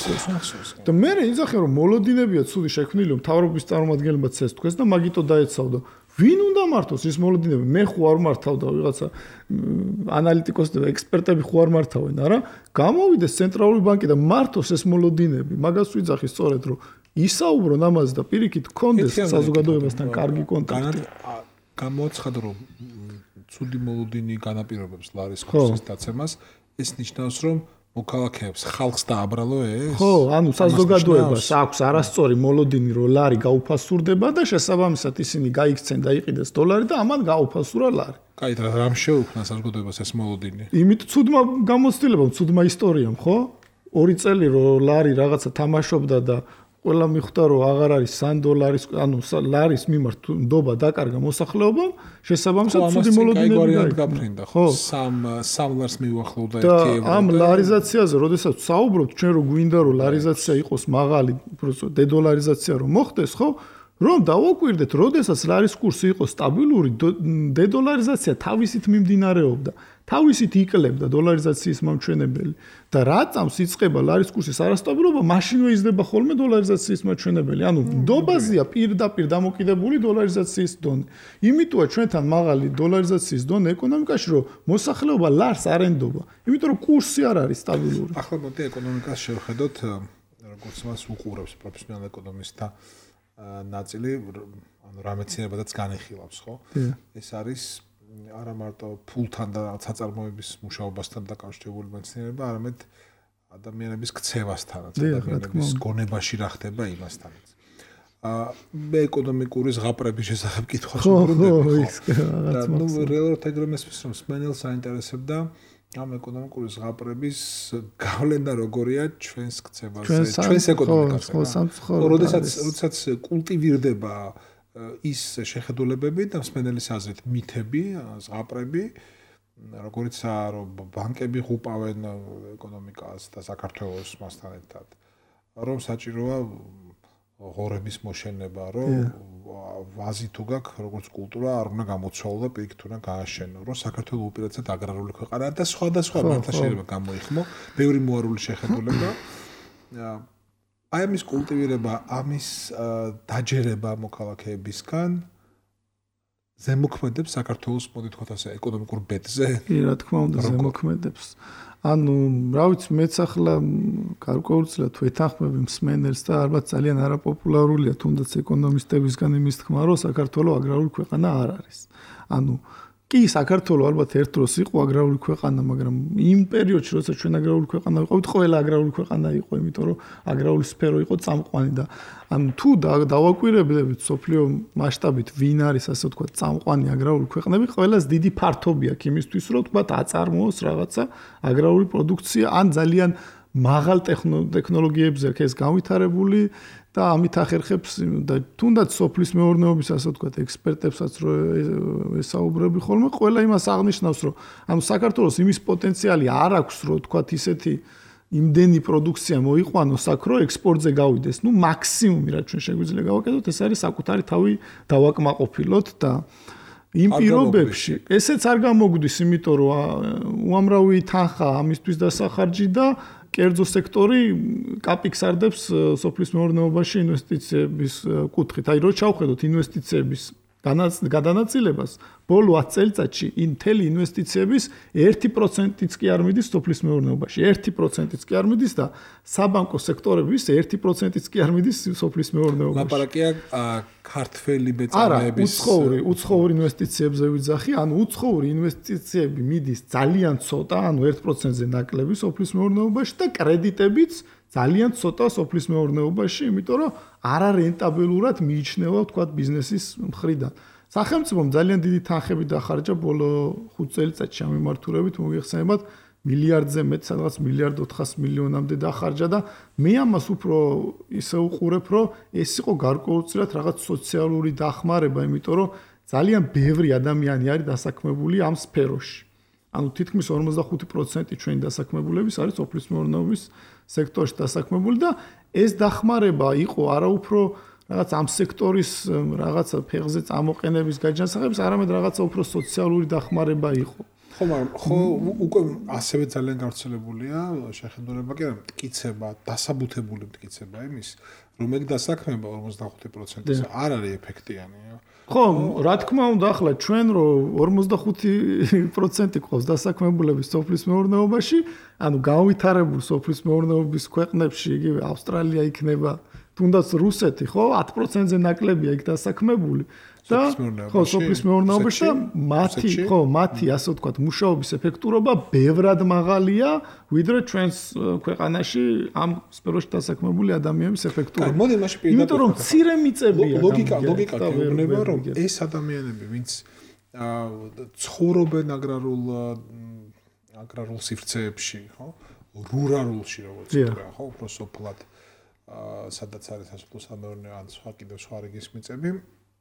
და მე იძახიან, რომ მოლოდინებია ცუდი შექმნილი, მთავრობის წარმომადგენლებაც ეს თქვეს და მაგიტო დაეცავდა. ვინ უნდა მართოს ის მოლოდინები? მე ხო არ მართავდა ვიღაცა ანალიტიკოსები და ექსპერტები ხო არ მართავენ, არა? გამოვიდეს ცენტრალური ბანკი და მართოს ეს მოლოდინები. მაგას ვიძახი სწორედ რომ ისაუბრონ ამაზე და პირიქით გქონდეს საზოგადოებასთან კარგი კონტაქტი. გამოაცხადო რომ ცუდი მოლოდინი განაპირობებს ლარის კურსის დაცემას, ეს ნიშნავს რომ მოქალაქეებს ხალხს დააბრალო ეს? ხო, ანუ საზოგადოებას აქვს არასწორი მოლოდინი, რომ ლარი გაუფასურდება და შესაბამისად ისინი გაიქცენ და იყიდეს დოლარი და ამან გაუფასურა ლარი. კაი, და რამ შეუქმნა საზოგადოებას ეს მოლოდინი? იმით ცუდმა გამოცდილებამ, ცუდმა ისტორიამ, ხო? ორი წელი რომ ლარი რაღაცა თამაშობდა და ყველა მიხვდა რომ აღარ არის სამ დოლარის, ანუ ლარის მიმართ ნდობა დაკარგა მოსახლეობამ, შესაბამისად ცუდი მოლოდინები გაიფრინდა, ხო? სამ სამ ლარს მიუახლოვდა ერთი ევრო. და ამ ლარიზაციაზე, როდესაც საუბრობთ, ჩვენ რო გვინდა რომ ლარიზაცია იყოს მაღალი, უბრალოდ დედოლარიზაცია რომ მოხდეს, ხო? რომ დავაკვირდეთ, როდესაც ლარის კურსი იყო სტაბილური, დედოლარიზაცია თავისით მიმდინარეობდა. თავისით იკლებდა დოლარიზაციის მომჩვენებელი და რა წამს იწყება ლარის კურსის არასტაბილურობა, მაშინვე იზრდება ხოლმე დოლარიზაციის მომჩვენებელი. ანუ ნდობაზეა პირდაპირ დამოკიდებული დოლარიზაციის დონე. იმიტოა ჩვენთან მაღალი დოლარიზაციის დონე ეკონომიკაში, რომ მოსახლეობა ლარს არ ენდობა. იმიტომ რომ კურსი არ არის სტაბილური. ახლა მოდი ეკონომიკას შევხედოთ, როგორც მას უყურებს პროფესიონალ ეკონომისტთა ნაწილი, ანუ რა მეცნიერებადაც განიხილავს, ხო? ეს არის არა მარტო ფულთან და საწარმოების მუშაობასთან დაკავშირებული მეცნიერება, არამედ ადამიანების ქცევასთანაც, ადამიანების გონებაში რა ხდება იმასთანაც. აა მე ეკონომიკური ზღაპრების შესახებ კითხვას უბრუნდები. და ნუ რეალურად ეგრემესთვის რომ სმენელს აინტერესებდა ამ ეკონომიკური ზღაპრების გავლენა როგორია ჩვენს ქცევაზე, ჩვენს ეკონომიკაზე. როდესაც როდესაც კულტივირდება ის შეხედულებები და მსმენელის აზრით მითები, ზღაპრები, როგორიცაა რომ ბანკები ღუპავენ ეკონომიკას და საქართველოს მასთან ერთად, რომ საჭიროა ღორების მოშენება, რომ ვაზი თუ გაქვს, როგორც კულტურა არ უნდა გამოცვალო და პირიქით უნდა გააშენო, რომ საქართველოს უპირატესად აგრარული ქვეყანაა და სხვა და სხვა მართლა შეიძლება გამოიხმო, ბევრი მოარული შეხედულება. აი ამის კულტივირება, ამის დაჯერება მოქალაქეებისგან ზემოქმედებს საქართველოს მოდი თქვათ ასე ეკონომიკურ ბედზე? კი, რა თქმა უნდა, ზემოქმედებს. ანუ, რა ვიცი, მეც ახლა გარკვეულწილად ვეთანხმები მსმენელს და ალბათ ძალიან არაპოპულარულია თუნდაც ეკონომისტებისგან იმის თქმა, რომ საქართველოს აგრარული ქვეყანა არ არის. ანუ კი, საქართველოს ალბათ ერთ დროს იყო აგრარული ქვეყანა, მაგრამ იმ პერიოდში, როცა ჩვენ აგრარული ქვეყანა ვიყავით, ყველა აგრარული ქვეყანა იყო, იმიტომ რომ აგრარული სფერო იყო წამყვანი და ანუ თუ დავაკვირდებით სოფლიო მასშტაბით, ვინ არის ასე ვთქვათ, წამყვანი აგრარული ქვეყნები, ყველას დიდი ფართობი აქვს იმისთვის, რომ ვთქვათ, აწარმოოს რაღაცა აგრარული პროდუქცია, ან ძალიან მაღალ ტექნოლოგიებზე აქვს ეს განვითარებული და ამით ახერხებს და თუნდაც სოფლის მეურნეობის ასე ვთქვათ ექსპერტებსაც რო ესაუბრები ხოლმე ყველა იმას აღნიშნავს რომ ანუ საქართველოს იმის პოტენციალი არ აქვს რო ვთქვათ ისეთი იმდენი პროდუქცია მოიყვანოს აქ რო ექსპორტზე გავიდეს ნუ მაქსიმუმი რაც ჩვენ შეგვიძლია გავაკეთოთ ეს არის საკუთარი თავი დავაკმაყოფილოთ და იმ პირობებში ესეც არ გამოგვდის იმიტომ რომ უამრავი თანხა ამისთვის დასახარჯი და კერძო სექტორი კაპიქს არდებს სოფლის მეურნეობაში ინვესტიციების კუთხით. აი, რო ჩავხედოთ ინვესტიციების გადანაწილებას ბოლო ათ წელიწადში ინტელი ინვესტიციების ერთი პროცენტიც კი არ მიდის სოფლის მეურნეობაში, ერთი პროცენტიც კი არ მიდის და საბანკო სექტორების ერთი პროცენტიც კი არ მიდის სოფლის მეურნეობაში. ლაპარაკია ქართველი მეწარმეების უცხოური, უცხოური ინვესტიციებზე ვიძახი, ანუ უცხოური ინვესტიციები მიდის ძალიან ცოტა, ანუ ერთ პროცენტზე ნაკლები სოფლის მეურნეობაში და კრედიტებიც ძალიან ცოტა სოფლის მეურნეობაში, იმიტომ რომ არარენტაბელურად მიიჩნევა თქვა ბიზნესის მხრიდან. სახელმწიფომ ძალიან დიდი თანხები დახარჯა ბოლო ხუთ წელიწადში ამ მიმართულებით მოიხსენებათ მილიარდზე მეტ, სადღაც მილიარდ ოთხასი მილიონამდე დახარჯა და მე ამას უფრო ისე უყურებ, რომ ეს იყო გარკვეულწილად რაღაც სოციალური დახმარება, იმიტომ რომ ძალიან ბევრი ადამიანი არის დასაქმებული ამ სფეროში. ანუ თითქმის ორმოცდახუთი პროცენტი ჩვენი დასაქმებულების არის სოფლის მეურნეობის სექტორში დასაქმებული და ეს დახმარება იყო არა უფრო რაღაც ამ სექტორის რაღაცა ფეხზე წამოყენების გაჯანსაღების, არამედ რაღაცა უფრო სოციალური დახმარება იყო. ხო, მაგრამ ხო უკვე ასევე ძალიან გავრცელებულია შეხედულება კი არა მტკიცება, დასაბუთებული მტკიცება იმის, რომ ეგ დასაქმება ორმოცდახუთი პროცენტის არ არის ეფექტიანი. ხო, რა თქმა უნდა, ახლა ჩვენ რო ორმოცდახუთი პროცენტი ყავს დასაქმებულების სოფლის მეურნეობაში, ანუ გავითარებულ სოფლის მეურნეობის ქვეყნებში, იგივე ავსტრალია იქნება, თუნდაც რუსეთი, ხო, ათ პროცენტზე ნაკლებია იქ დასაქმებული და ხო, სოფლის მეურნეობაში და მათი, ხო, მათი ასე ვთქვათ, მუშაობის ეფექტურობა ბევრად მაღალია, ვიდრე ჩვენს ქვეყანაში ამ სფეროში დასაქმებული ადამიანების ეფექტურობა. მოდი მაშინ პირდაპირ. იმიტომ რომ მცირე მიწებია. ლოგიკა, ლოგიკა გეუბნება, რომ ეს ადამიანები, ვინც ცხოვრობენ აგრარულ აგრარულ სივრცეებში, ხო? რურალში, როგორც ვთქვა, ხო, უფრო სოფლად, სადაც არის სასოფლო სამეურნეო ან სხვა კიდევ სხვა რიგის მიწები.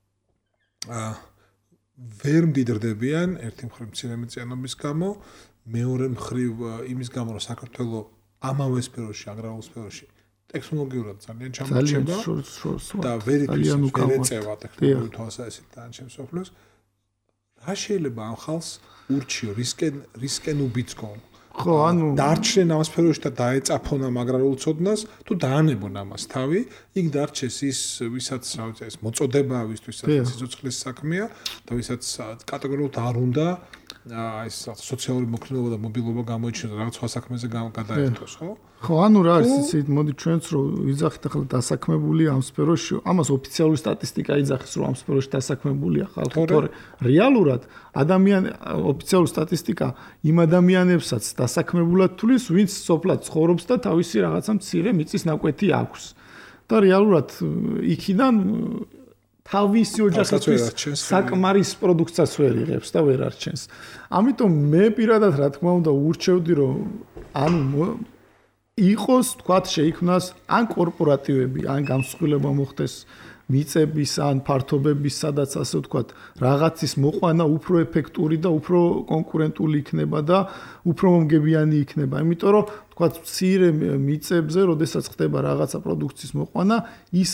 აა ვერ მდიდრდებიან ერთი მხრივ მცირე მიწიანობის გამო, მეორე მხრივ იმის გამო, რომ საქართველოს ამავე სფეროში, აგრარულ სფეროში ტექნოლოგიურად ძალიან ჩამორჩება და ვერ ეწევა ტექნოლოგიურ თვალსაზრისით თან შემსოფლოს. რა შეიძლება ამ ხალხს ურჩიო, რისკენ რისკენ უბიძგონ? ხო, ანუ დარჩნენ ამ სფეროში და დაეწაფონ ამ აგრარულ ცოდნას, თუ დაანებონ ამას თავი, იქ დარჩეს ის, ვისაც, რა ვიცი, ეს მოწოდება, ვისთვისაც სიცოცხლის საქმეა და ვისაც კატეგორიულად არ უნდა ეს სოციალური მოქნილობა და მობილობა გამოიჩინოს რაღაც სხვა საქმეზე გადაერთოს, ხო? ხო, ანუ რა არის იცით, მოდი ჩვენც რო ვიძახით ახლა დასაქმებული ამ სფეროში, ამას ოფიციალური სტატისტიკა იძახის, რომ ამ სფეროში დასაქმებულია ხალხი, თორე რეალურად ადამიანი ოფიციალური სტატისტიკა იმ ადამიანებსაც დასაქმებულად თulis, ვინც სოფლად ცხოვრობს და თავისი რაღაცა მცირე მიწის ნაკვეთი აქვს. და რეალურად იქიდან თავისი ოჯახისთვის საკმარის პროდუქციას ვერ იღებს და ვერ არჩენს. ამიტომ მე პირადად რა თქმა უნდა ურჩევდი, რომ ანუ იყოს, თქვათ, შეიქმნას ან კორპორატივები, ან გამსხვილება მოხდეს მიწების ან ფართობების, სადაც ასე ვთქვათ, რაღაცის მოყვანა უფრო ეფექტური და უფრო კონკურენტული იქნება და უფრო მომგებიანი იქნება. იმიტომ რომ თქვათ, მცირე მიწებზე, როდესაც ხდება რაღაცა პროდუქციის მოყვანა, ის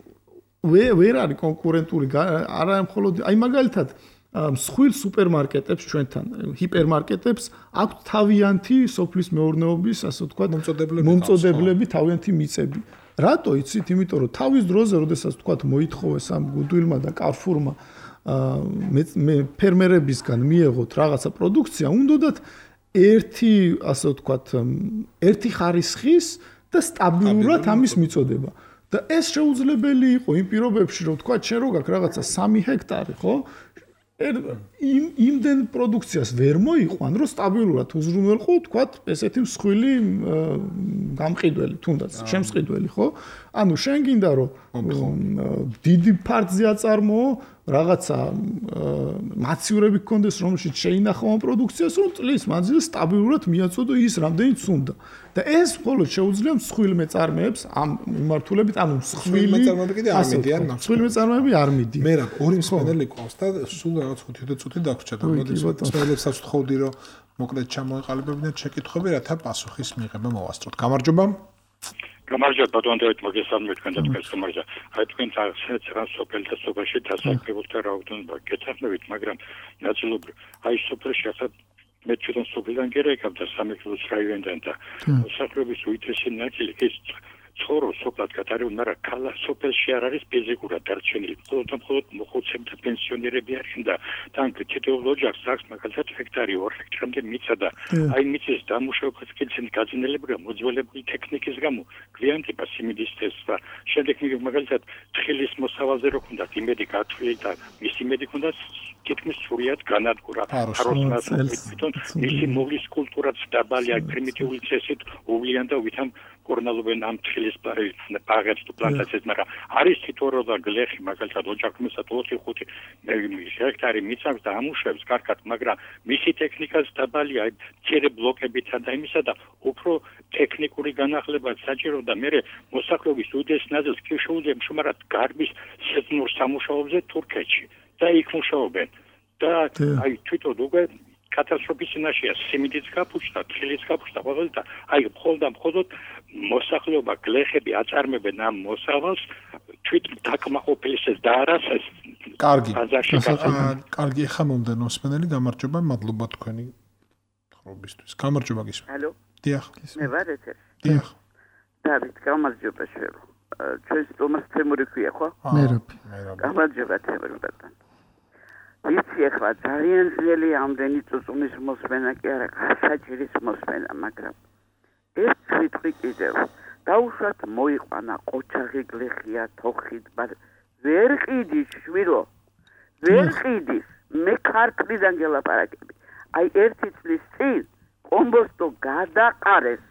ვერ არის კონკურენტული, არა მხოლოდ, აი მაგალითად, მსხვილ სუპერმარკეტებს ჩვენთან, ჰიპერმარკეტებს აქვთ თავიანთი სოფლის მეურნეობის, ასე ვთქვათ, მომწოდებლები, თავიანთი მიწები. რატო იცით? იმიტომ რომ თავის დროზე, როდესაც ვთქვათ, მოითხოვეს ამ გუდვილმა და კარფურმა მე ფერმერებისგან მიეღოთ რაღაცა პროდუქცია, უნდათ ერთი, ასე ვთქვათ, ერთი ხარისხის და სტაბილურად ამის მიწოდება. და ეს შეუძლებელი იყო იმ პირობებში, რომ თქვა, შენ რო გაქვს რაღაცა სამი ჰექტარი, ხო? იმ იმდენ პროდუქციას ვერ მოიყვან, რომ სტაბილურად უზრუნველყო, თქვა, ესეთი მსხვილი გამყიდველი, თუნდაც შემსყიდველი, ხო? ანუ შენ გინდა რომ დიდი ფართზე აწარმოო, რაღაცა მაცივრები გქონდეს, რომელშიც შეინახო ამ პროდუქციას, რომ წლის მანძილზე სტაბილურად მიაწოდო ის, რამდენიც უნდა. და ეს მხოლოდ შეუძლია მსხვილ მეწარმეებს ამ მიმართულებით, ანუ მსხვილი მეწარმეები კიდე არ მიდიან, მსხვილი მეწარმეები არ მიდიან. მე რა, ორი მსმენელი ყავს და სულ რაღაც ხუთი წუთი დაგვრჩა და მოდი მსმენელებსაც ვთხოვდი, რომ მოკლედ ჩამოეყალიბებინათ შეკითხვები, რათა პასუხის მიღება მოვასწროთ. გამარჯობა. გამარჯობა ბატონ დავით, მოგესალმებით თქვენ და თქვენს გამარჯობა. აი თქვენ წარსეთ რა სოფელთა სოფელში დასაქმებულთა რაოდენობა გეთანხმებით, მაგრამ ნაწილობრივ აი სოფელში ახლა მე ჩვენ სოფელთან კი რეკავდა სამეფოს რაიონიდან და მოსახლეობის უითესი ნაწილი ის ცხოვრ სოფლად გატარებულ, მაგრამ ქალა სოფელში არ არის ფიზიკურად დარჩენილი. მხოლოდ მხოლოდ მოხუცები და პენსიონერები არიან და თან თითოეულ ოჯახს აქვს მაგალითად ჰექტარი ორ ჰექტარამდე მიწა და აი მიწის დამუშავების კეთილ გაძნელებია მოძველებული ტექნიკის გამო გვიანდება სიმინდის და შემდეგ მაგალითად თხილის მოსავალზე რო ქონდათ იმედი გათვლილი და მისი იმედი ქონდათ თითქმის სრულად განადგურა აროსმას თვითონ მისი მოვლის კულტურაც დაბალია პრიმიტიული წესით უვლიან და ვითამ კორნალობენ ამ თხილის ბაღებს თუ პლანტაციებს მაგრამ არის თითოეულ და გლეხი მაგალითად ოჯახმისად ოთხი ხუთი ჰექტარი მიწავს და ამუშავებს კარგად მაგრამ მისი ტექნიკაც დაბალია მცირე ბლოკებითა და იმისა და უფრო ტექნიკური განახლება საჭირო და მე მოსახლეობის უდიდეს ნაწილს კი შეუძლია მშუმარად გარბის სეზონურ სამუშაოებზე თურქეთში და იქ მუშაობენ და აი თვითონ უკვე კატასტროფის წინაშეა სიმინდის გაფუჭდა, თხილის გაფუჭდა ყოველ და აი მხოლოდ და მხოლოდ მოსახლეობა გლეხები აწარმოებენ ამ მოსავალს თვით დაკმაყოფილებას და არასას კარგი კარგი ხა მომდენო მსმენელი გამარჯობა მადლობა თქვენი ხრობისთვის გამარჯობა გისმენთ ალო დიახ მე ვარ ეთერ დიახ დავით გამარჯობა შვილო ჩვენს თომას თემური ქვია ხო მერაბი გამარჯობა თემური ბატონო ვიცი ახლა ძალიან ძლიერი ამდენი წუწუნის მოსმენა კი არა საჭირის მოსმენა მაგრამ ეს თვითი კიდევ დაუშვათ მოიყვანა ყოჩაღი გლეხია თოხით ვერ ყიდის შვილო ვერ ყიდის მე ქართლიდან გელაპარაკები აი ერთი წლის წინ კომბოსტო გადაყარეს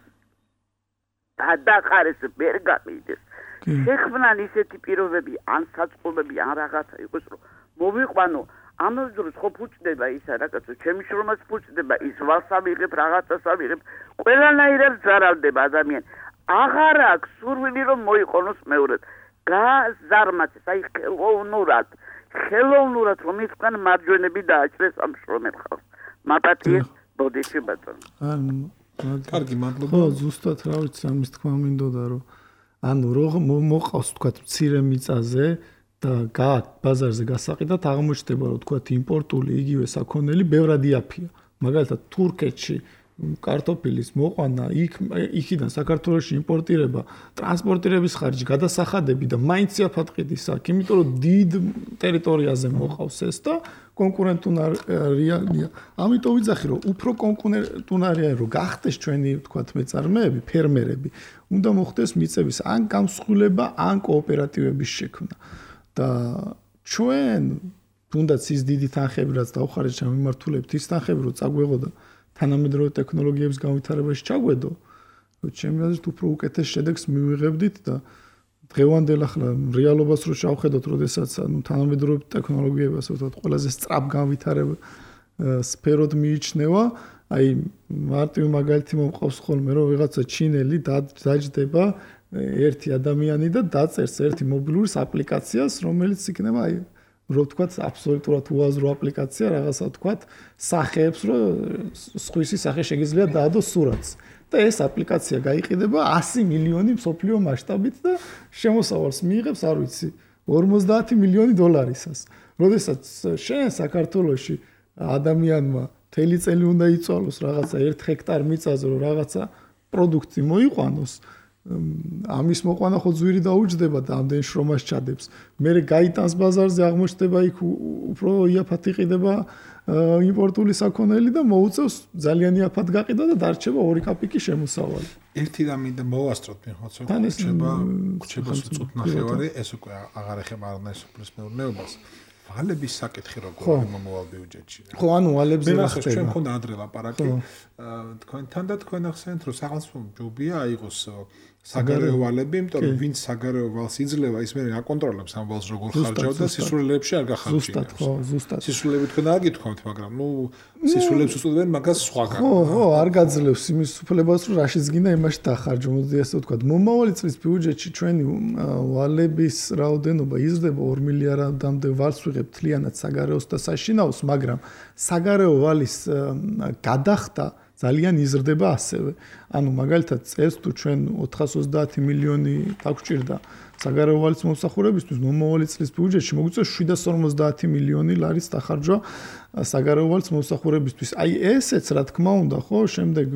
გადაყარეს ვერ გაყიდეს შეხვდნენ ისეთი პირობები ან საწყობები ან რაღაცა იყოს რომ მოვიყვანო ამას დროს ხო ფუჭდება ისა რაღაცა ჩემი შრომაც ფუჭდება ის ვასამიღებ რაღაცას ამიღებ ყველანაირად ზარალდება ადამიანი აღარ აქვს სურვილი რომ მოიყონოს მეორედ გაზარმაცეს აი ხელოვნურად ხელოვნურად რომ ისკან მარჯვენები დააჭრეს ამ შრომელ ხალხს მაპატიეს ბოდიში ბატონო კარგი მადლობა ხო ზუსტად რა ვიცი ამის თქმა მინდოდა რომ ანუ რომ მოყავს თქვა მცირე მიწაზე და გააკ ბაზარზე გასაყიდად აღმოჩნდება რომ თქვა იმპორტული იგივე საქონელი ბევრად იაფია მაგალითად თურქეთში კარტოფილის მოყვანა იქ იქიდან საქართველოში იმპორტირება ტრანსპორტირების ხარჯი გადასახადები და მაინც იაფად ყიდის აქ იმიტომ რომ დიდ ტერიტორიაზე მოყავს ეს და კონკურენტუნარია ამიტომ ვიძახი რომ უფრო კონკურენტუნარია რომ გახდეს ჩვენი თქვა მეწარმეები ფერმერები უნდა მოხდეს მიწების ან გამსხვილება ან კოოპერატივების შექმნა და ჩვენ თუნდაც ის დიდი თანხები რაც დავხარეთ შემიმართულებთ ის თანხები რომ წაგვეღო და თანამედროვე ტექნოლოგიების განვითარებაში ჩაგვედო ჩემი აზრით უფრო უკეთეს შედეგს მივიღებდით და დღევანდელ ახლა რეალობას რო შევხედოთ როდესაც ანუ თანამედროვე ტექნოლოგიები ასე ვთქვათ ყველაზე სწრაფ განვითარებულ სფეროდ მიიჩნევა აი მარტივი მაგალითი მომყავს ხოლმე რომ ვიღაცა ჩინელი დაჯდება ერთი ადამიანი და დაწერს ერთი მობილურის აპლიკაციას რომელიც იქნება აი რო ვთქვათ აბსოლუტურად უაზრო აპლიკაცია რაღაცა ვთქვათ სახეებს რო სხვისი სახე შეგიძლია დაადოს სურათს და ეს აპლიკაცია გაიყიდება ასი მილიონი მსოფლიო მასშტაბით და შემოსავალს მიიღებს არ ვიცი ორმოცდაათი მილიონი დოლარისას როდესაც შენ საქართველოში ადამიანმა მთელი წელი უნდა იწვალოს რაღაცა ერთ ჰექტარ მიწაზე რომ რაღაცა პროდუქტი მოიყვანოს ამის მოყვანა ხო ძვირი დაუჯდება და ამდენ შრომას ჩადებს მე გაიტანს ბაზარზე აღმოჩნდება იქ უფრო იაფად იყიდება იმპორტული საქონელი და მოუწევს ძალიან იაფად გაყიდა და დარჩება ორი კაპიკი შემოსავალი ერთი და მინდა მოვასწროთ მიხოცო რჩება რჩება წუთნახევარი ეს უკვე აღარ ეხება არნაის უფლის მეურნეობას ვალების საკითხი როგორ მომავალ ბიუჯეტში ხო ანუ ვალებზე რა ხდება ჩვენ მქონდა ადრე ლაპარაკი თქვენთან და თქვენ ახსენეთ რომ სახელმწიფო ჯობია აიღოს საგარეო ვალები, იმიტომ რომ ვინც საგარეო ვალს იძლევა, ის მე აკონტროლებს ამ ვალს როგორ ხარჯავდა და სისულელებში არ გახარჯავს. ზუსტად, ხო, ზუსტად. სისულელები თქვენ აგითქვამთ, მაგრამ ნუ სისულელებს უწოდებენ მაგას სხვაგან. ხო, ხო, არ გაძლევს იმის უფლებას, რომ რაშიც გინდა იმაში დახარჯო, მოდი ასე ვთქვათ. მომავალი წლის ბიუჯეტში ჩვენი ვალების რაოდენობა იზრდება ორ მილიარდამდე ვალს ვიღებთ თლიანად საგარეოს და საშინაოს, მაგრამ საგარეო ვალის გადახდა ძალიან იზრდება ასევე. ანუ მაგალითად წელს თუ ჩვენ ოთხას ოცდაათი მილიონი დაგვჭირდა საგარეო ვალის მომსახურებისთვის, მომავალი წლის ბიუჯეტში მოგვიწევს შვიდას ორმოცდაათი მილიონი ლარის დახარჯვა საგარეო ვალის მომსახურებისთვის. აი ესეც რა თქმა უნდა, ხო, შემდეგ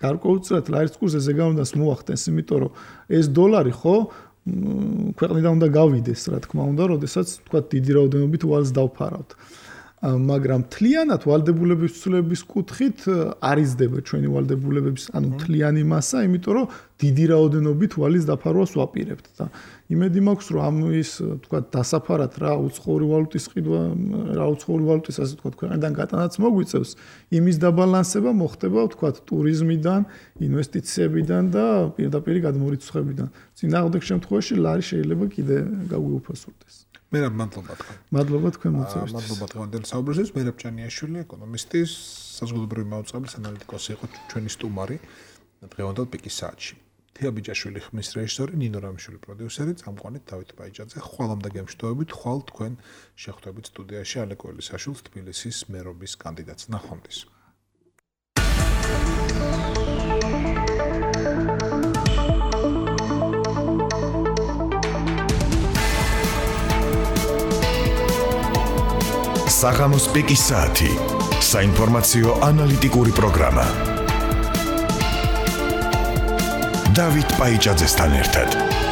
გარკვეულწილად ლარის კურსზე ზეგავლენას მოახდენს, იმიტომ რომ ეს დოლარი ხო ქვეყნიდან უნდა გავიდეს, რა თქმა უნდა, როდესაც თქვა დიდი რაოდენობით ვალს დავფარავთ. მაგრამ თლიანად ვალდებულების ცვლილების კუთხით არ იზრდება ჩვენი ვალდებულებების, ანუ თლიანი მასა, იმიტომ რომ დიდი რაოდენობით ვალის დაფარვას ვაპირებთ და იმედი მაქვს, რომ ამის თქვა დასაფარად რა უცხოური ვალუტის ყიდვა, რა უცხოური ვალუტის ასე თქვა ქვეყნიდან გატანაც მოგვიწევს, იმის დაბალანსება მოხდება თქვა ტურიზმიდან, ინვესტიციებიდან და პირდაპირ გადმორიცხვებიდან. წინააღმდეგ შემთხვევაში ლარი შეიძლება კიდე გაგვიუფასურდეს. მე რა მადლობა თქვენ. მადლობა თქვენ მოწვევისთვის. მადლობა დღევანდელ საუბრისთვის. მე რაბჭანიაშვილი, ეკონომისტი, საზოგადოებრივი მაუწყებლის ანალიტიკოსი იყო ჩვენი სტუმარი დღევანდელ პიკის საათში. თია ბიჭაშვილი ხმის რეჟისორი, ნინო რამიშვილი პროდიუსერი, წამყვანი დავით ბაიჭაძე. ხვალამდე გემშვიდობებით, ხვალ თქვენ შეხვდებით სტუდიაში ალე კოელისაშვილს, თბილისის მერობის კანდიდატს. ნახვამდის. საღამოს პიკის საათი. საინფორმაციო ანალიტიკური პროგრამა. დავით ბაიჭაძესთან ერთად.